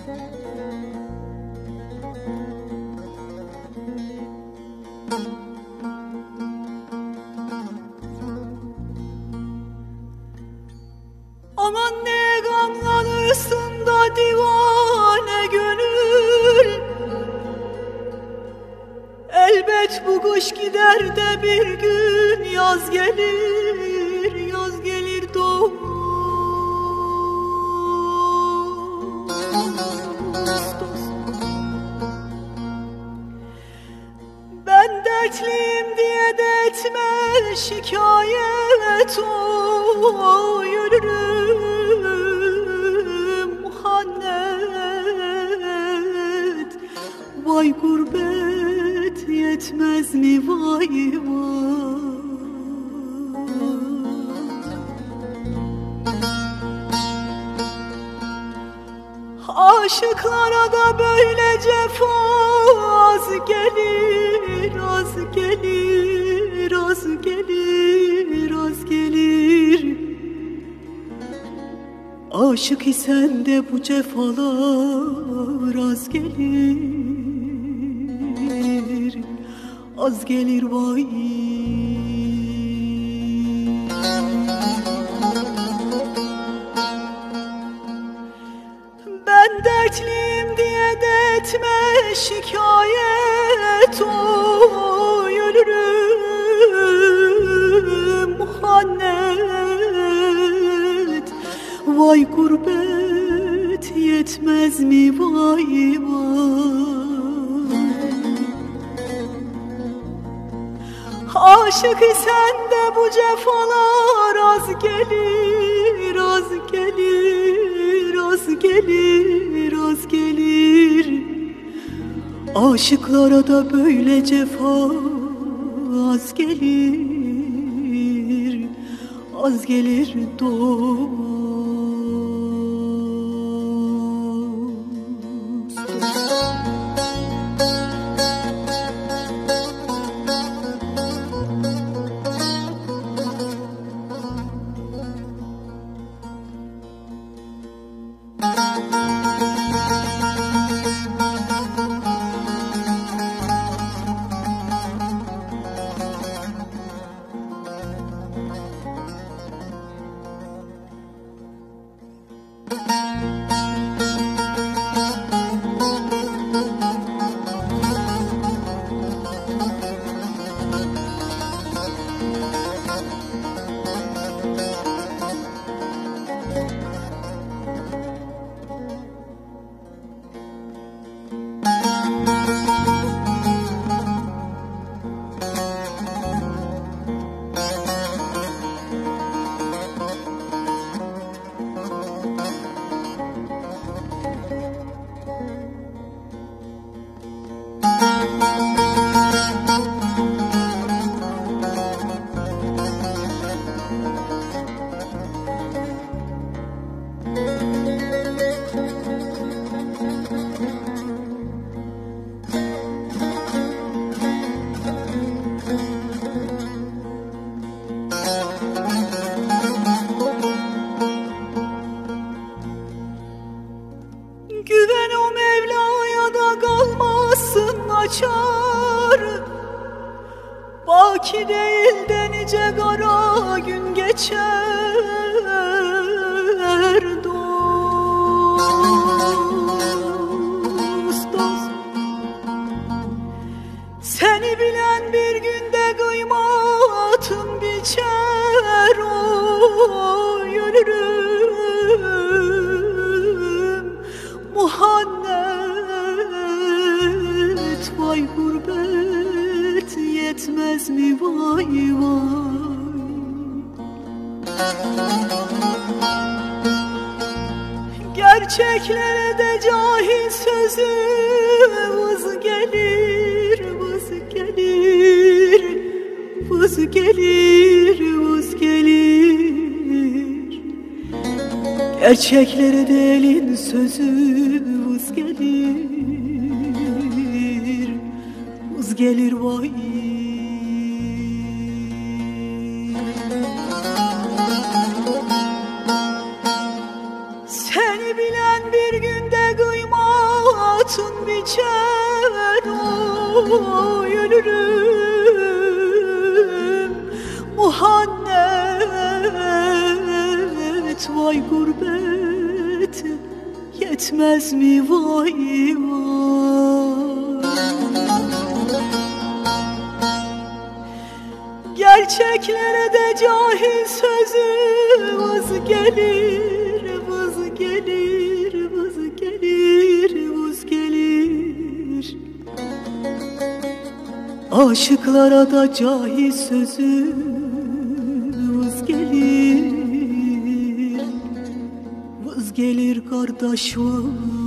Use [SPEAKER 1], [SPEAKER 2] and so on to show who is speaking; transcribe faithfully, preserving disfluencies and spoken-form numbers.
[SPEAKER 1] Aman ne gamlanırsın da divane gönül, elbet bu kış gider de bir gün yaz gelir, yaz gelir dost. Ben dertliyim diye de etme şikayet, o yürürüm muhannet. Vay gurbet yetmez mi vay vay. Aşıklara da böyle cefa az gelir, az gelir, az gelir, az gelir. Aşık isen de bu cefalar az gelir, az gelir vay. Ben dertliyim diye de etme şikayet, o yürürüm muhannet. Vay gurbet yetmez mi vay vay. Aşık isen de bu cefalar az gelir, az gelir, az gelir, az gelir. Aşıklara da böyle cefa az gelir, az gelir dost. Güven o Mevla'ya da kalmazsın açar. Baki değil de nice kara gün geçer dost, dost. Seni bilen bir günde kıymatın biçer, o yürürüm muhannet. Vay gurbet yetmez mi vay vay. Gerçeklere de cahil sözü vız gelir, vız gelir, vız gelir, vız gelir. Gerçeklere de elin sözü vız gelir, vız gelir vay. Seni bilen bir günde kıyma içer oy ölürüm Muhannet vay gurbet yetmez mi vay vay Gerçeklere de cahil sözü vız gelir vız gelir vız gelir vız gelir Aşıklara da cahil sözü vız gelir vız gelir kardeş vay